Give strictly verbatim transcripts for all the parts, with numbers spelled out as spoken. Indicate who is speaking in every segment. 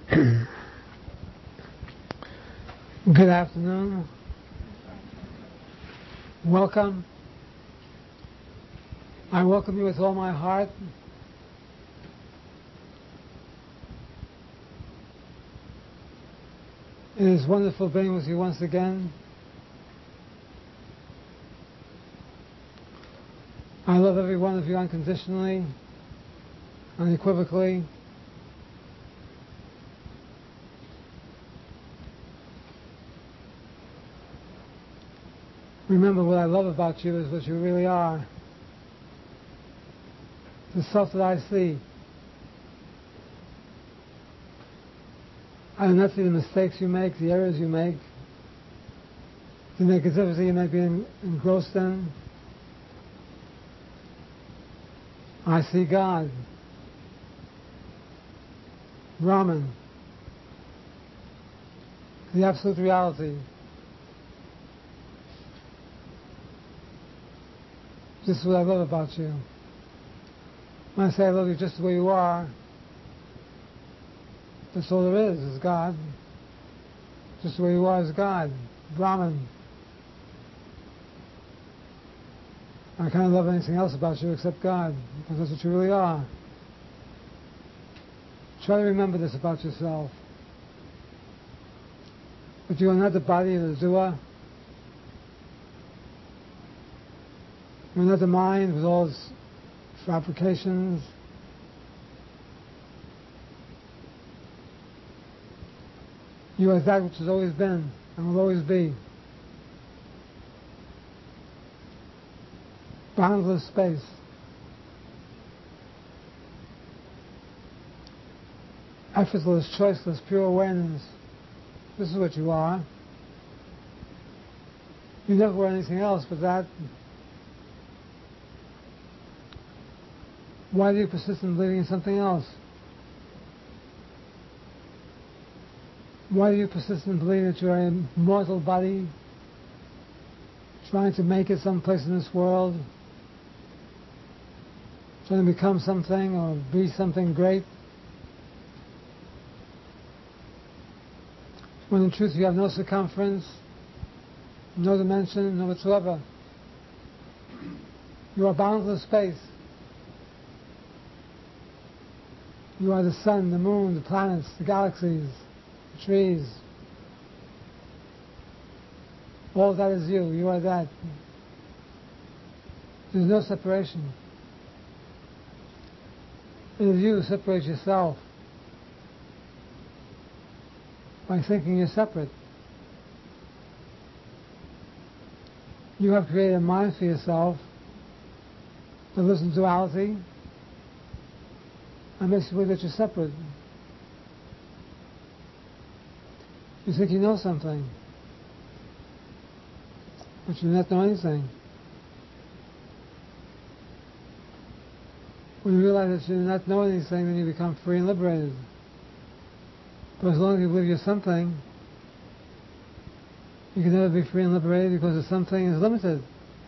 Speaker 1: Good afternoon. Welcome. I welcome you with all my heart. It is wonderful being with you once again. I love every one of you unconditionally, unequivocally. Remember, what I love about you is what you really are. The self that I see. I do not see the mistakes you make, the errors you make, the negativity you may be engrossed in. I see God, Brahman, the absolute reality. This is what I love about you. When I say I love you just the way you are, that's all there is, is God. Just the way you are is God, Brahman. I can't love anything else about you except God, because that's what you really are. Try to remember this about yourself. But you are not the body of the doer. You're not the mind with all its fabrications. You are that which has always been and will always be. Boundless space. Effortless, choiceless, pure awareness. This is what you are. You never were anything else but that. Why do you persist in believing in something else? Why do you persist in believing that you're a mortal body, trying to make it someplace in this world, trying to become something or be something great, when in truth you have no circumference, no dimension, no whatsoever? You are boundless space. You are the sun, the moon, the planets, the galaxies, the trees. All that is you. You are that. There's no separation. It is you who separate yourself by thinking you're separate. You have created a mind for yourself that lives in duality and makes you believe that you're separate. You think you know something, but you do not know anything. When you realize that you do not know anything, then you become free and liberated. But as long as you believe you're something, you can never be free and liberated, because the something is limited.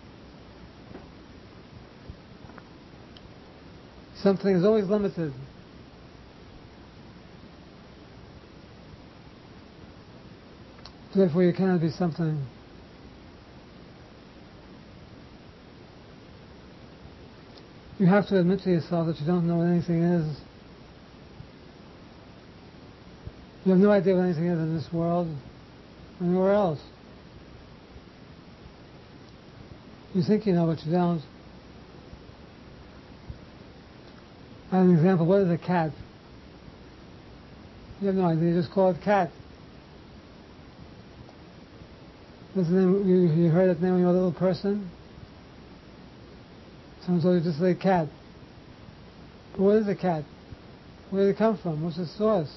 Speaker 1: Something is always limited. Therefore you cannot be something. You have to admit to yourself that you don't know what anything is. You have no idea what anything is in this world or anywhere else. You think you know, but you don't. I have an example. What is a cat? You have no idea. You just call it cat. What's the name? You, you heard that name when you were a little person? Someone told you just say cat. But what is a cat? Where did it come from? What's the source?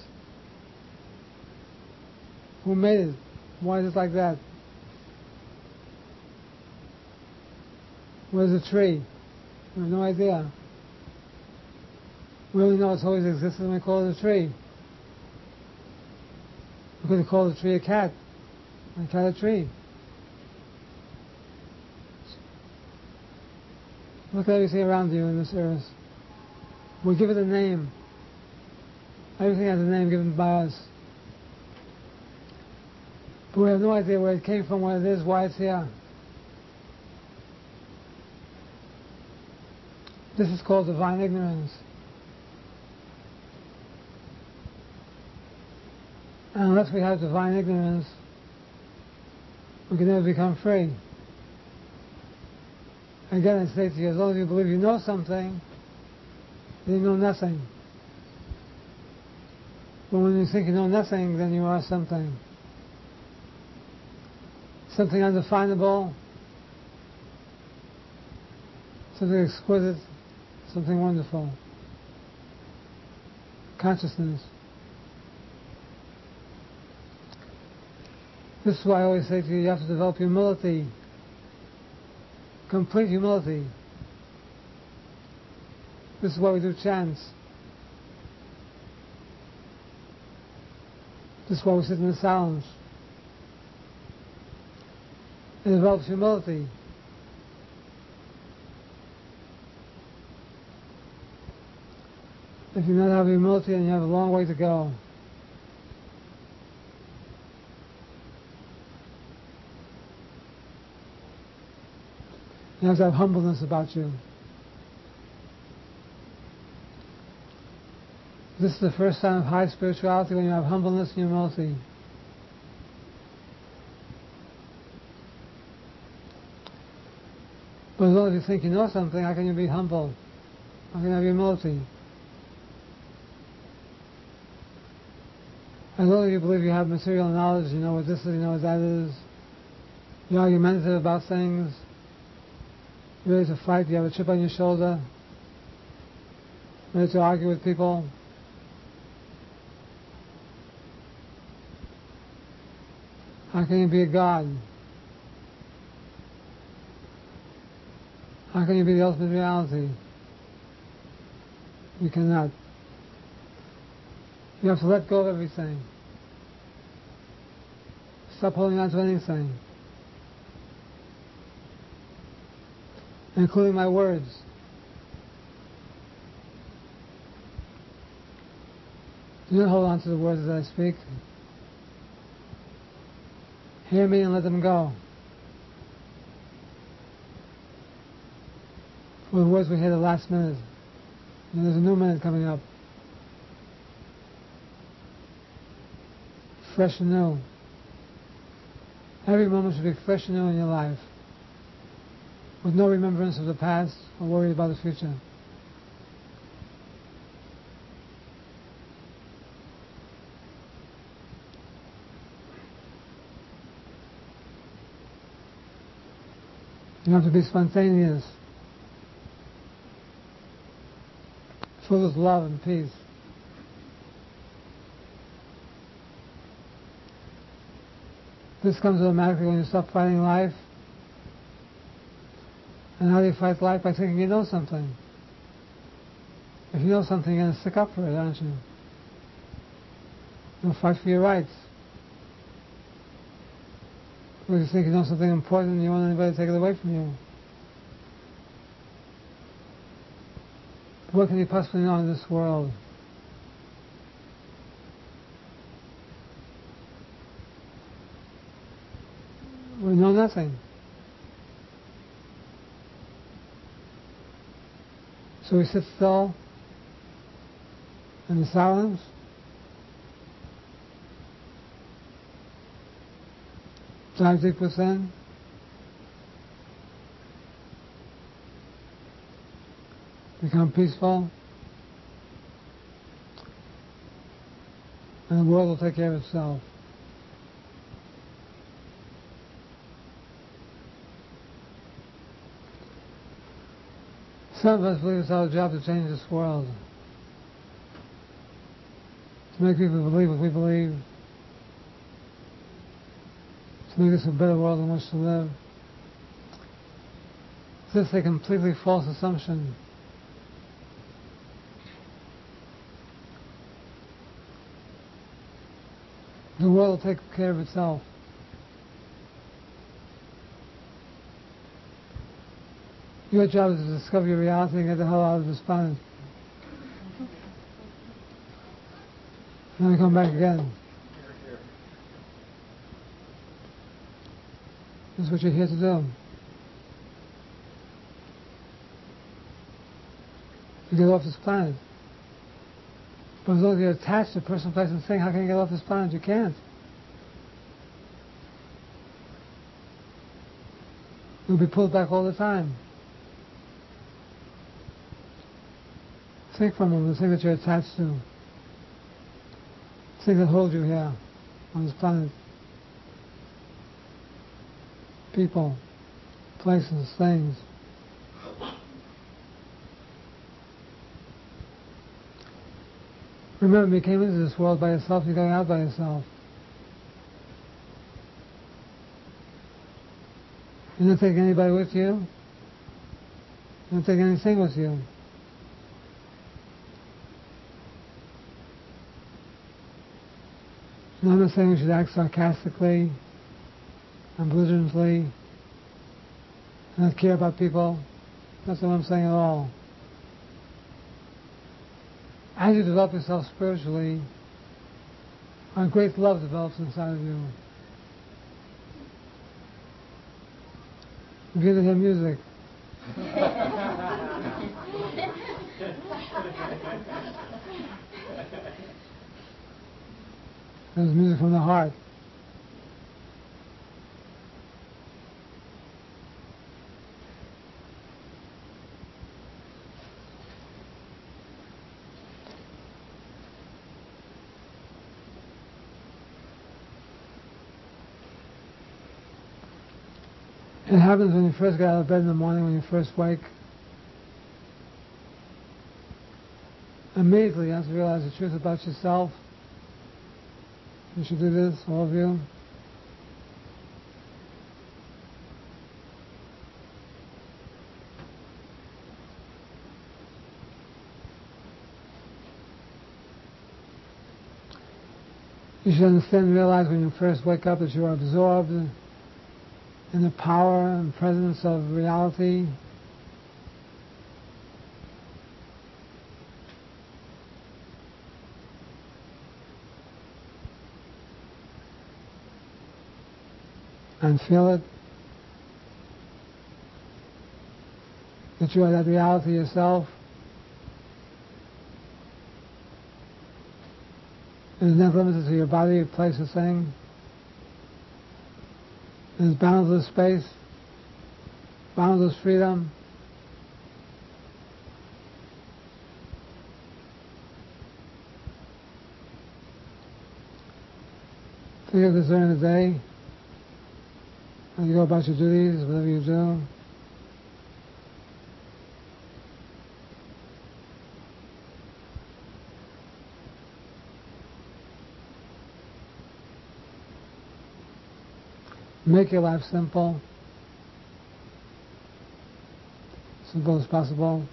Speaker 1: Who made it? Why is it like that? What is a tree? We have no idea. We only know it's always existed when we call it a tree. We could have called a tree a cat, and a cat a tree. Look at everything around you in this earth. We give it a name. Everything has a name given by us. But we have no idea where it came from, what it is, why it's here. This is called divine ignorance. And unless we have divine ignorance, we can never become free. Again, I say to you, as long as you believe you know something, then you know nothing. But when you think you know nothing, then you are something. Something undefinable, something exquisite, something wonderful. Consciousness. This is why I always say to you, you have to develop humility. Complete humility. This is why we do chants. This is why we sit in the silence. It develops humility. If you don't have humility, then you have a long way to go. You have to have humbleness about you. This is the first sign of high spirituality, when you have humbleness and humility. But as long as you think you know something, how can you be humble? How can you have humility? As long as you believe you have material knowledge, you know what this is, you know what that is, you're argumentative about things, you're ready to fight, you have a chip on your shoulder, ready to argue with people, how can you be a god? How can you be the ultimate reality? You cannot. You have to let go of everything. Stop holding on to anything, including my words. Do not hold on to the words that I speak. Hear me and let them go. For the words we hear the last minute, and there's a new minute coming up. Fresh and new. Every moment should be fresh and new in your life, with no remembrance of the past or worry about the future. You have to be spontaneous, full of love and peace. This comes automatically when you stop fighting life. And how do you fight life? By thinking you know something. If you know something, you're going to stick up for it, aren't you? You'll fight for your rights. Because you think you know something important and you want anybody to take it away from you. What can you possibly know in this world? We know nothing. So we sit still in the silence, dive deep within, become peaceful, and the world will take care of itself. Some of us believe it's our job to change this world, to make people believe what we believe, to make this a better world in which to live. This is a completely false assumption. The world will take care of itself. Your job is to discover your reality and get the hell out of this planet. Then we come back again. This is what you're here to do. To get off this planet. But as long as you're attached to person, place, and thing, how can you get off this planet? You can't. You'll be pulled back all the time. Think from them, the thing that you're attached to. The thing that holds you here on this planet. People, places, things. Remember, you came into this world by yourself, you're going out by yourself. You don't take anybody with you. You don't take anything with you. Now, I'm not saying we should act sarcastically and belligerently and not care about people. That's not what I'm saying at all. As you develop yourself spiritually, a great love develops inside of you. You begin to hear music. There's music from the heart. It happens when you first get out of bed in the morning, when you first wake. Immediately you have to realize the truth about yourself. You should do this, all of you. You should understand and realize when you first wake up that you are absorbed in the power and presence of reality. And feel it. That you are that reality yourself. It is never limited to your body, place, or thing. It is boundless space, boundless freedom. Think of this during the day. When you go about your duties, whatever you do. Make your life simple. Simple as possible.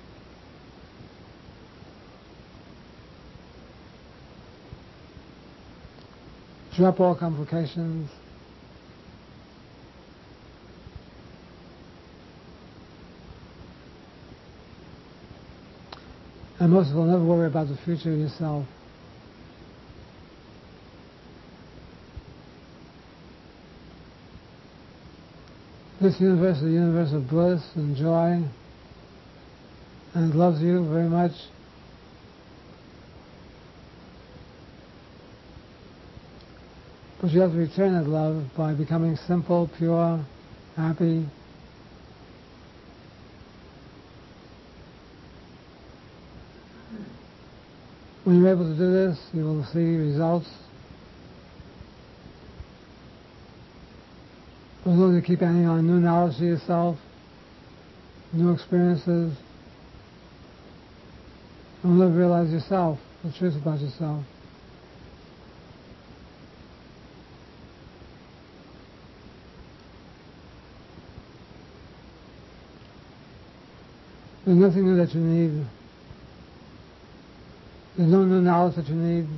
Speaker 1: Drop all complications. And most of all, never worry about the future of yourself. This universe is a universe of bliss and joy, and it loves you very much. But you have to return that love by becoming simple, pure, happy. When you're able to do this, you will see results. As long as you keep adding on new knowledge to yourself, new experiences, you'll never realize yourself, the truth about yourself. There's nothing new that you need. There's no new knowledge that you need.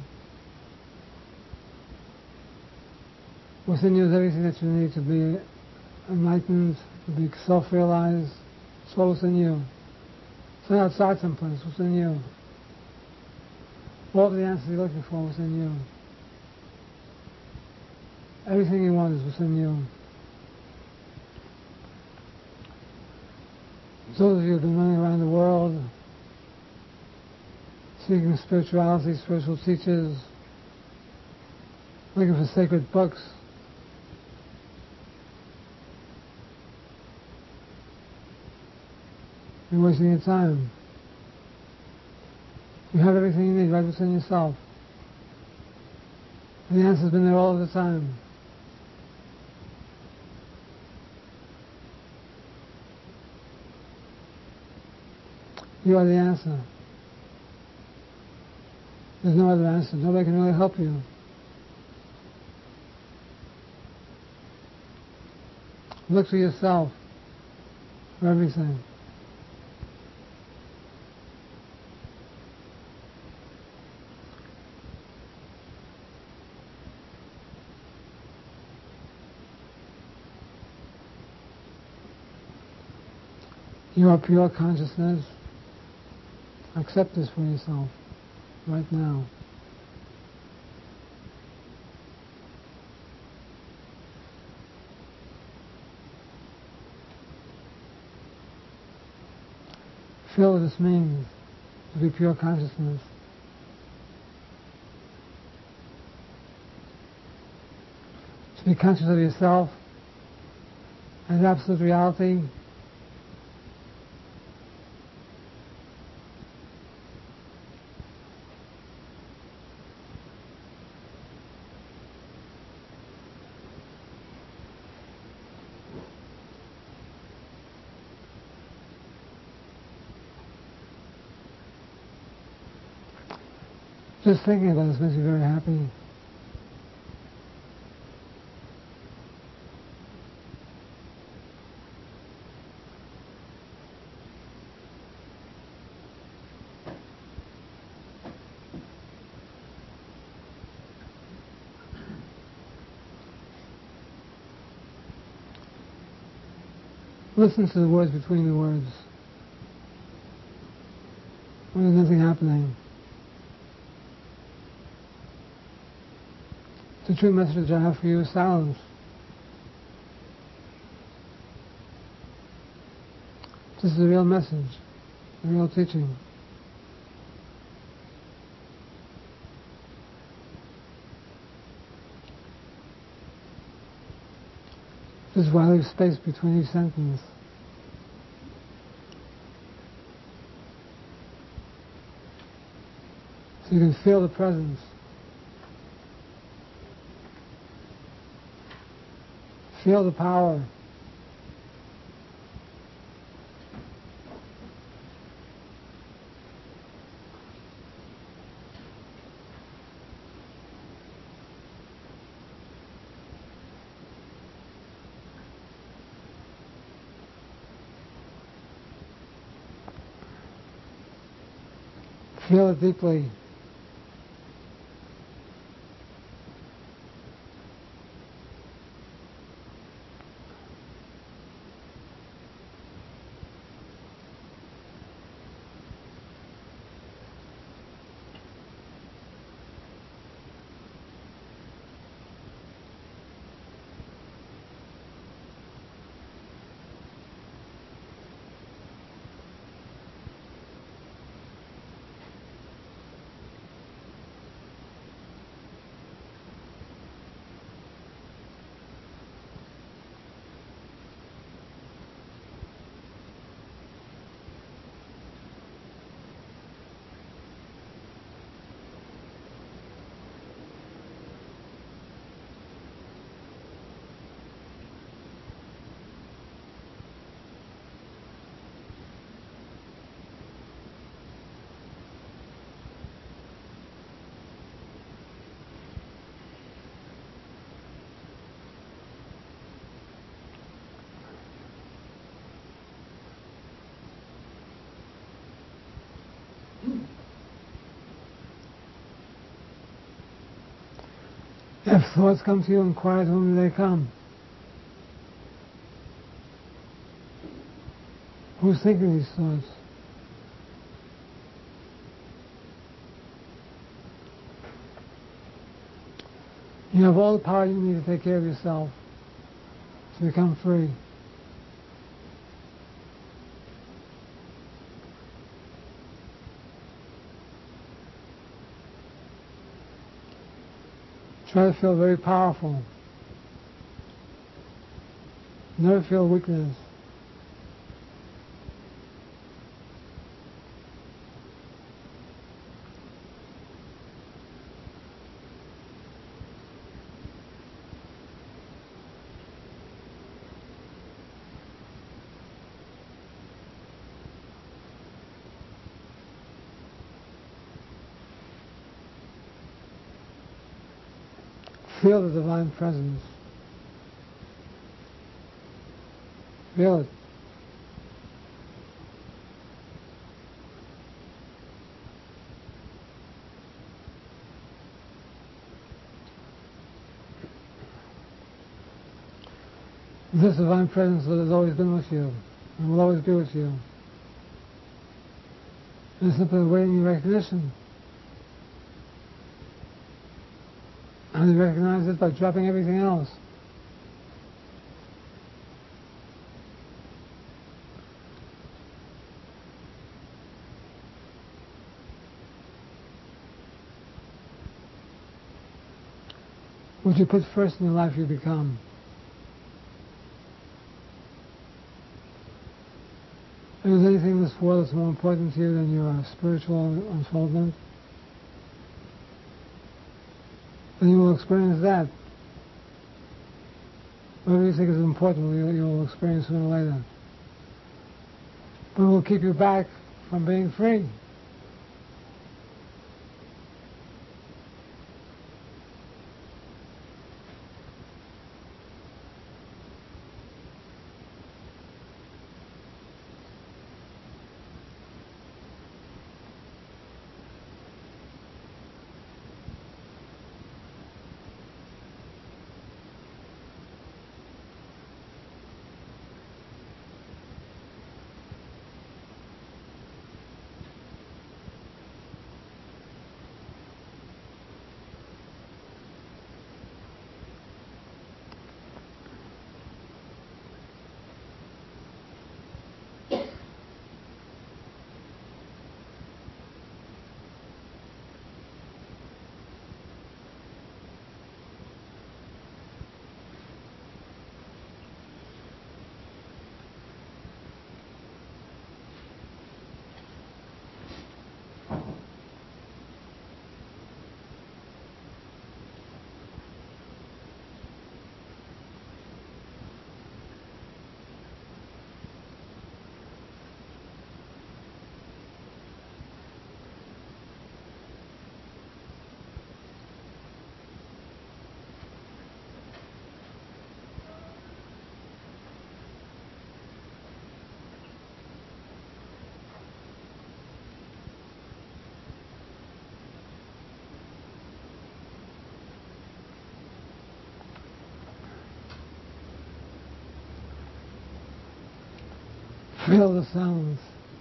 Speaker 1: Within you is everything that you need to be enlightened, to be self-realized. It's all within you. It's not outside someplace, it's within you. All the answers you're looking for within you. Everything you want is within you. Those of you who have been running around the world seeking spirituality, spiritual teachers, looking for sacred books, you're wasting your time. You have everything you need right within yourself. The answer's been there all of the time. You are the answer. There's no other answer. Nobody can really help you. Look to yourself for everything. You are pure consciousness. Accept this for yourself right now. Feel what this means to be pure consciousness. To be conscious of yourself as absolute reality. Just thinking about this makes me very happy. Listen to the words between the words. When there's nothing happening. The true message I have for you is silence. This is the real message, the real teaching. This is why I leave space between each sentence. So you can feel the presence. Feel the power. Feel it deeply. If thoughts come to you, inquire to whom they come. Who's thinking these thoughts? You have all the power you need to take care of yourself, to become free. Try to feel very powerful. Never feel weakness. Feel the divine presence. Feel it. This divine presence has always been with you and will always be with you. It's simply awaiting your recognition. And you recognize it by dropping everything else. What you put first in your life, you become. If there's anything in this world that's more important to you than your spiritual unfoldment, then you will experience that. Whatever you think is important, you, you will experience sooner or later. But it will keep you back from being free. Feel the sounds.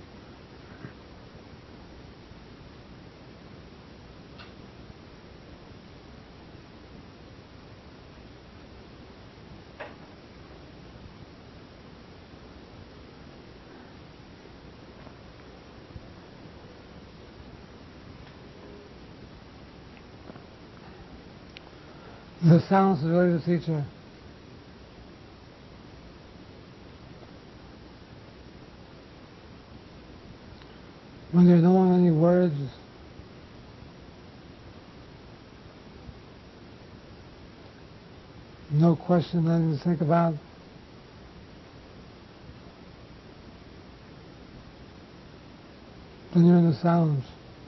Speaker 1: The sounds is really the teacher. When there are no longer any words, no question, nothing to think about, then you're in the sounds.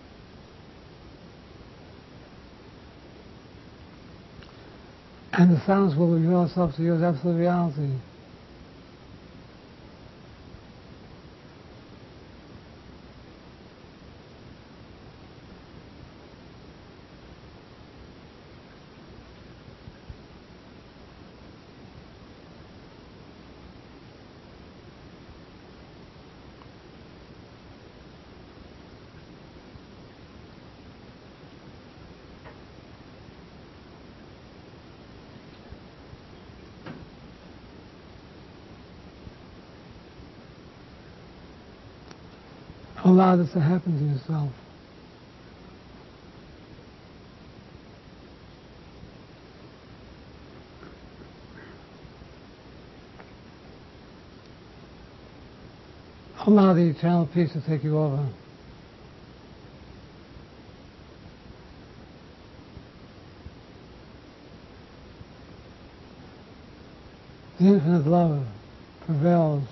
Speaker 1: And the sounds will reveal itself to you as absolute reality. Allow this to happen to yourself. Allow the eternal peace to take you over. The infinite love prevails.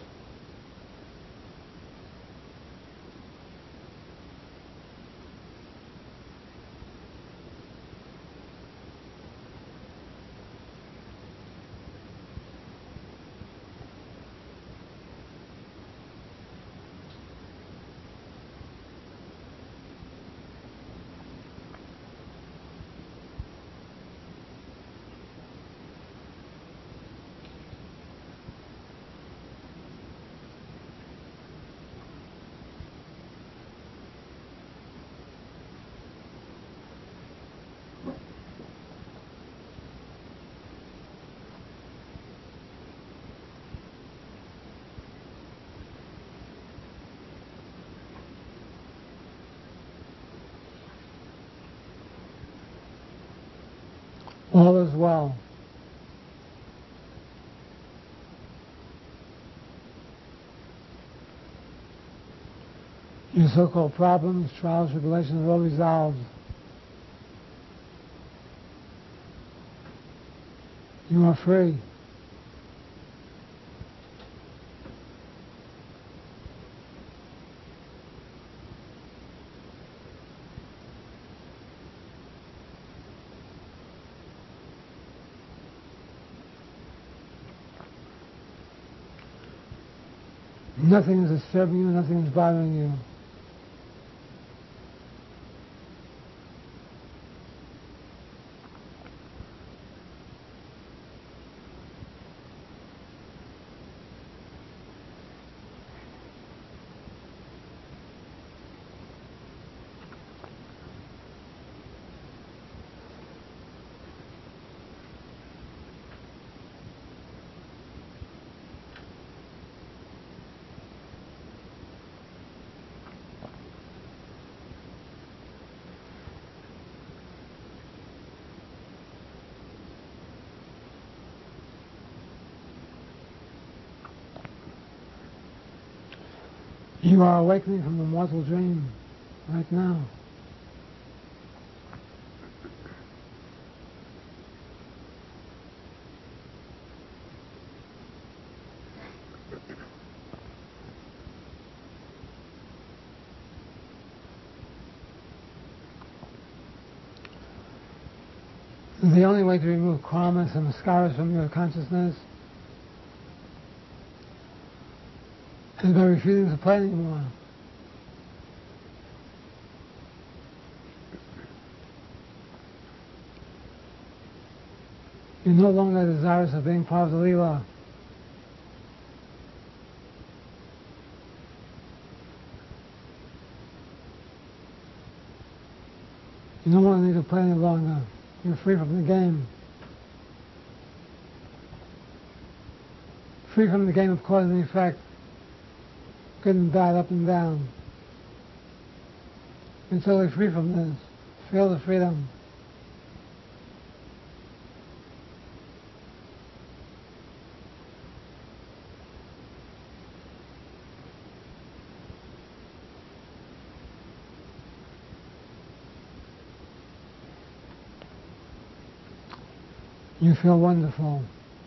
Speaker 1: All is well. Your so-called problems, trials, tribulations are all resolved. You are free. Nothing is disturbing you, nothing is bothering you. You are awakening from a mortal dream right now. The only way to remove karmas and mascaras from your consciousness is by refusing to play anymore. You're no longer desirous of being part of the Leela. You no longer need to play any longer. You're free from the game. Free from the game of cause and effect. Good and bad, up and down. You're totally free from this. Feel the freedom. You feel wonderful.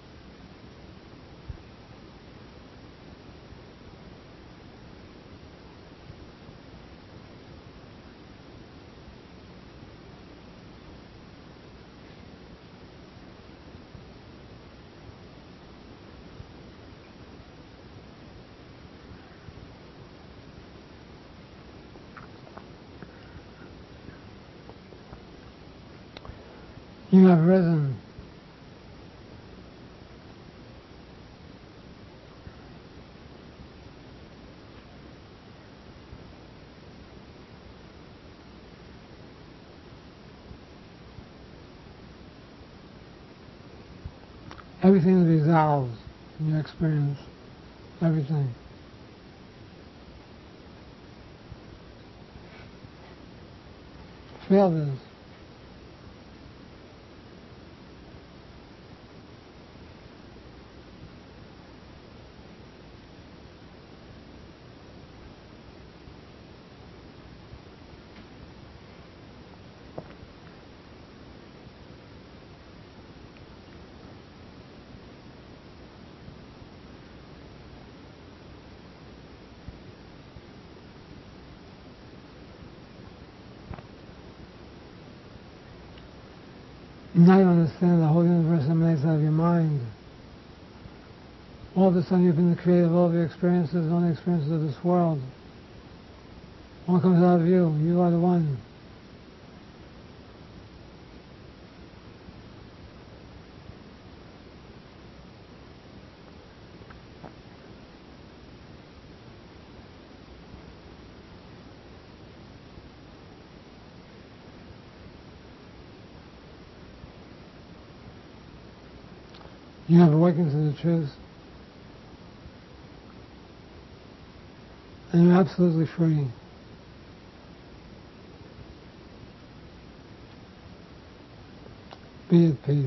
Speaker 1: You have risen. Everything is resolved in your experience. Everything. field is. Now you understand the whole universe emanates out of your mind. All of a sudden you've been the creator of all of your experiences and all the experiences of this world. All comes out of you. You are the one. You have awakened to the truth. And you're absolutely free. Be at peace.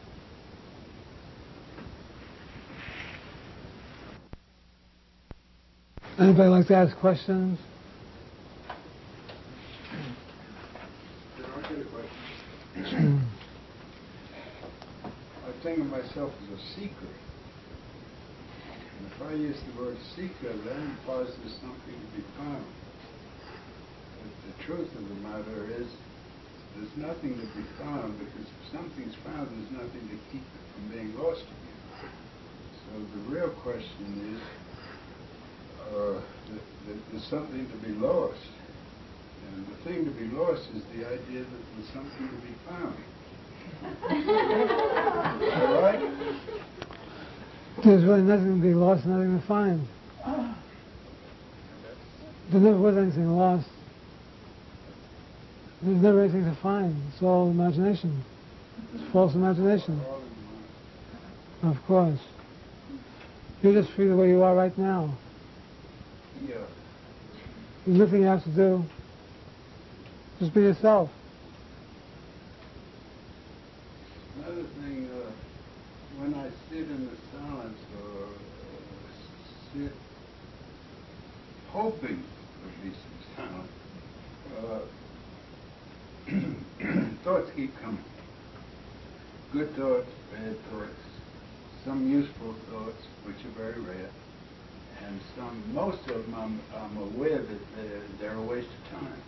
Speaker 1: Anybody like to ask questions?
Speaker 2: Can I get a question? I think of myself as a seeker. And if I use the word seeker, that implies there's something to be found. But the truth of the matter is, there's nothing to be found, because if something's found, there's nothing to keep it from being lost again. So the real question is, uh, th- th- there's something to be lost. And the thing to be lost is the idea that there's something to be found. All right?
Speaker 1: There's really nothing to be lost, nothing to find. There never was anything lost. There's never anything to find. It's all imagination. It's false imagination. Of course. You're just free the way you are right now.
Speaker 2: Yeah.
Speaker 1: There's nothing you have to do. Just be yourself.
Speaker 2: Another thing, uh, when I sit in the silence or uh, sit hoping to be silent, uh, thoughts keep coming. Good thoughts, bad thoughts, some useful thoughts, which are very rare, and some, most of them I'm, I'm aware that they're, they're a waste of time.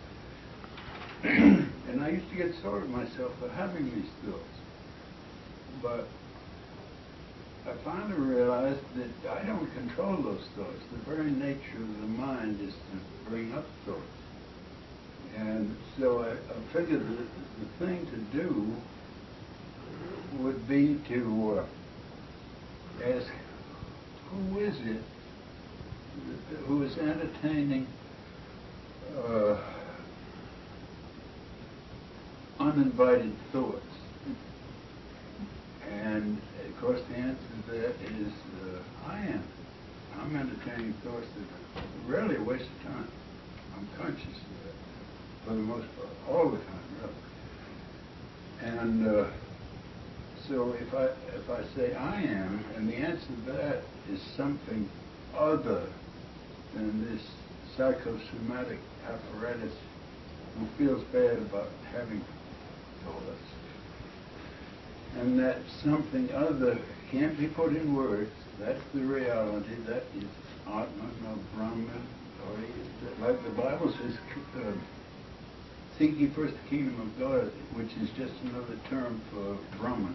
Speaker 2: And I used to get sore at myself for having these thoughts. But I finally realized that I don't control those thoughts. The very nature of the mind is to bring up thoughts. And so I, I figured that the thing to do would be to uh, ask, who is it who is entertaining uh, uninvited thoughts? And of course the answer to that is uh, I am. I'm entertaining thoughts that are really a waste of time. I'm conscious of that for the most part, all the time, really. And uh, so if I if I say I am, and the answer to that is something other than this psychosomatic apparatus who feels bad about having thoughts, and that something other can't be put in words. That's the reality. That is Atman or Brahman, or like the Bible says, uh, seek ye first the kingdom of God, which is just another term for Brahman.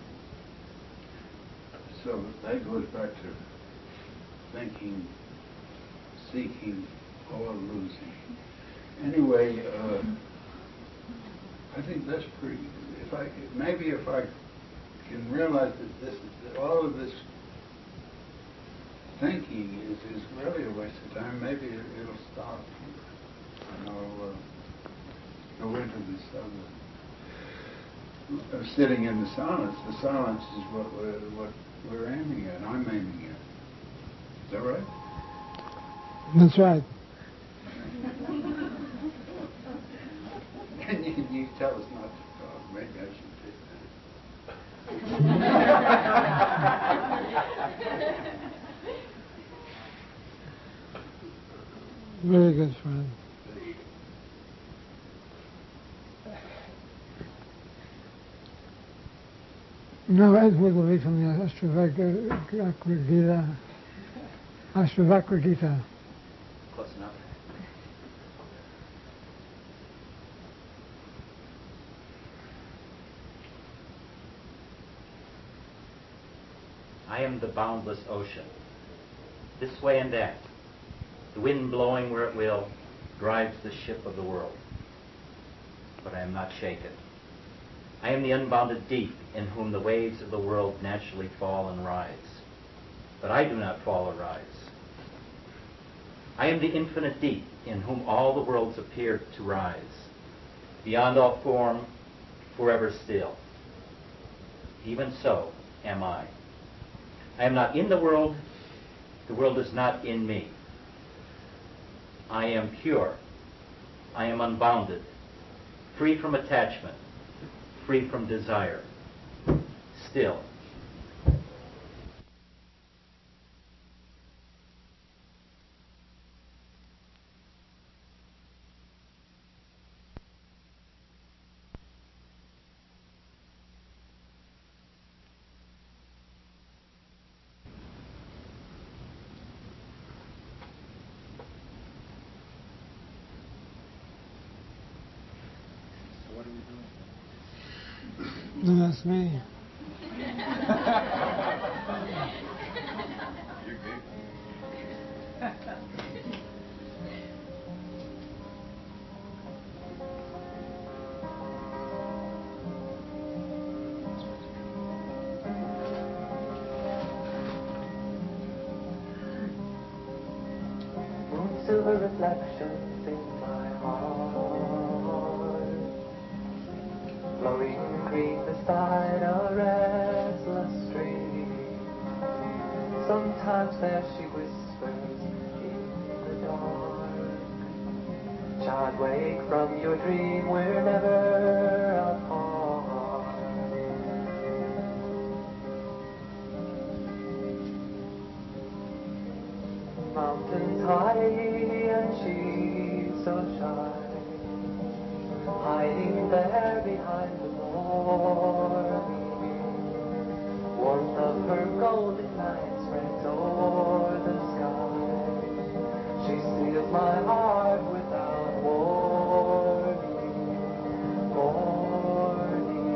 Speaker 2: So that goes back to thinking, seeking, or losing. Anyway, uh, I think that's pretty. If I maybe if I can realize that this is that all of this thinking is is really a waste of time, maybe it, it'll stop, and I'll uh, go into this other of sitting in the silence. The silence is what we're what we're aiming at. I'm aiming at. Is that right?
Speaker 1: That's right.
Speaker 2: you tell us not to talk. Maybe I should take that.
Speaker 1: Very good, friend. Now Edward will read from the Ashravakra Gita. Ashravakra Gita.
Speaker 3: Close enough. I am the boundless ocean. This way and that, the wind blowing where it will, drives the ship of the world. But I am not shaken. I am the unbounded deep in whom the waves of the world naturally fall and rise. But I do not fall or rise. I am the infinite deep in whom all the worlds appear to rise. Beyond all form, forever still. Even so am I. I am not in the world. The world is not in me. I am pure. I am unbounded. Free from attachment. Free from desire. Still.
Speaker 1: Don't ask me.
Speaker 4: Moon silver reflections in my heart, flowing green beside a restless stream. Sometimes there she whispers in the dark, child, wake from your dream, we're never apart. Mountains high and she's so shy, hiding there behind the morning. Warmth of her golden light spreads o'er the sky. She steals my heart without warning. Warning,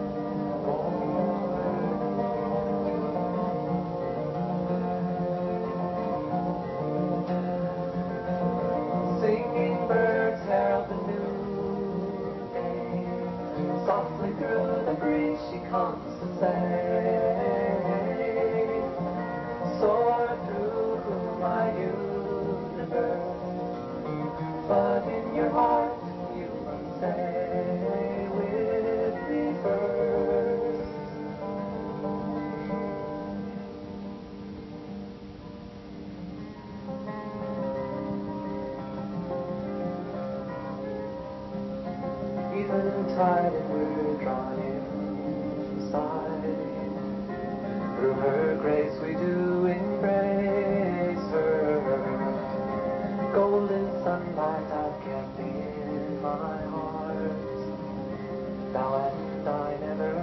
Speaker 4: warning. Singing birds herald the noonday. Softly through the breeze she comes to say, soar through my universe, but in your heart you must stay with me first. Even tide and we're drawn inside. Through her grace we do embrace her. Golden sunlight I've kept in my heart. Thou and I never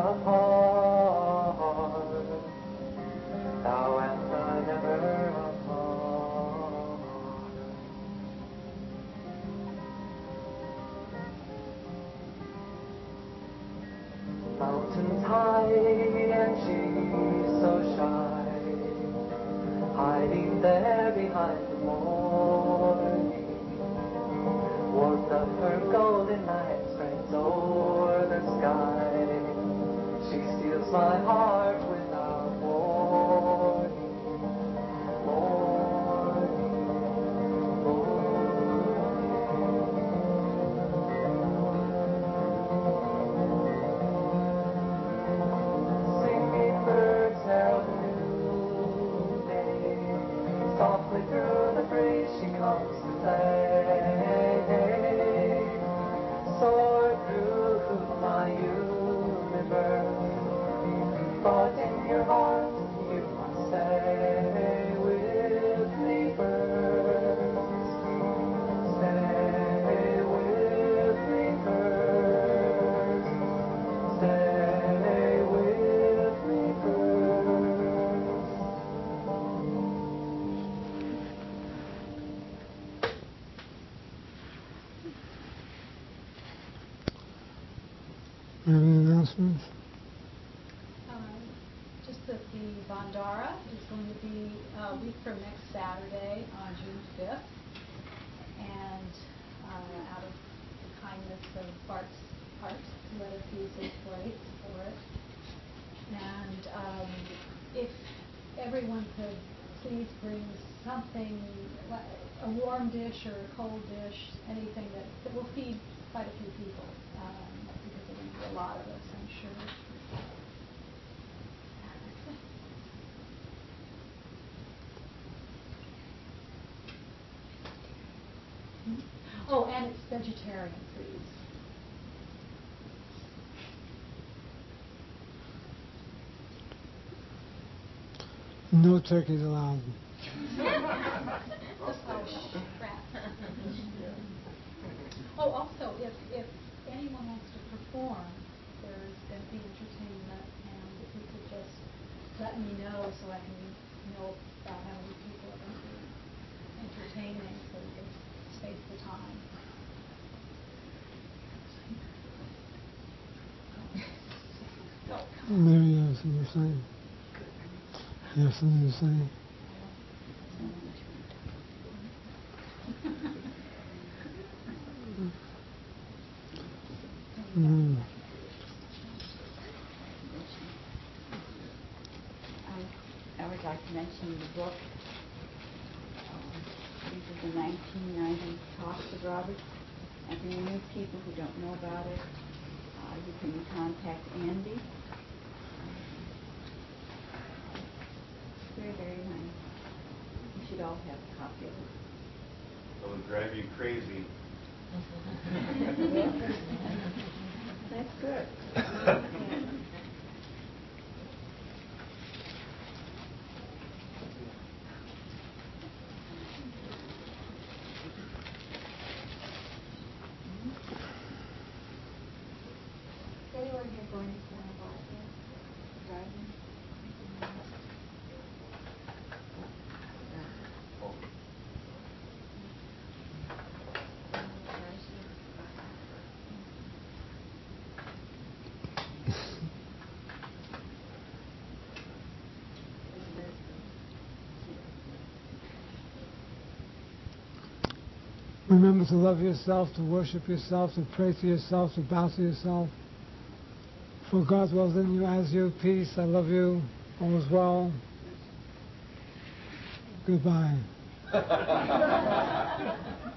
Speaker 4: apart. Thou and I never apart. Mountains high and she's so shy, hiding there behind the morning. Warmth of her golden light spreads o'er the sky. She steals my heart without warning. Warning, warning. Singing birds herald the noonday. Softly through the breeze she comes to play. Soar through
Speaker 1: Have any announcements?
Speaker 5: Um, just that the Bandara is going to be a week from next Saturday on June fifth. And uh, out of the kindness of Bart's Heart, let us use his place for it. And um, if everyone could please bring something, a warm dish or a cold dish, anything that, that will feed quite a few people, um, because there will be a lot of us, I'm sure. Oh, and it's vegetarian, please.
Speaker 1: No turkeys allowed.
Speaker 5: Oh, also, if, if anyone wants to perform, there's going to be entertainment, and if you could just let me know so I can know about how many people are going to be entertaining so we can space the time.
Speaker 1: Maybe you have something to say. You have something to say. Mm.
Speaker 6: I, I would like to mention the book. Um, these are the nineteen ninety talks of Robert. And for you new people who don't know about it, uh, you can contact Andy. Um, very, very nice. You should all have a copy of it.
Speaker 7: It'll drive you crazy.
Speaker 6: That's good.
Speaker 8: Anyone here going to Santa Barbara? Driving?
Speaker 1: Remember to love yourself, to worship yourself, to pray to yourself, to bow to yourself. For God dwells in you as you. Peace. I love you. All is well. Goodbye.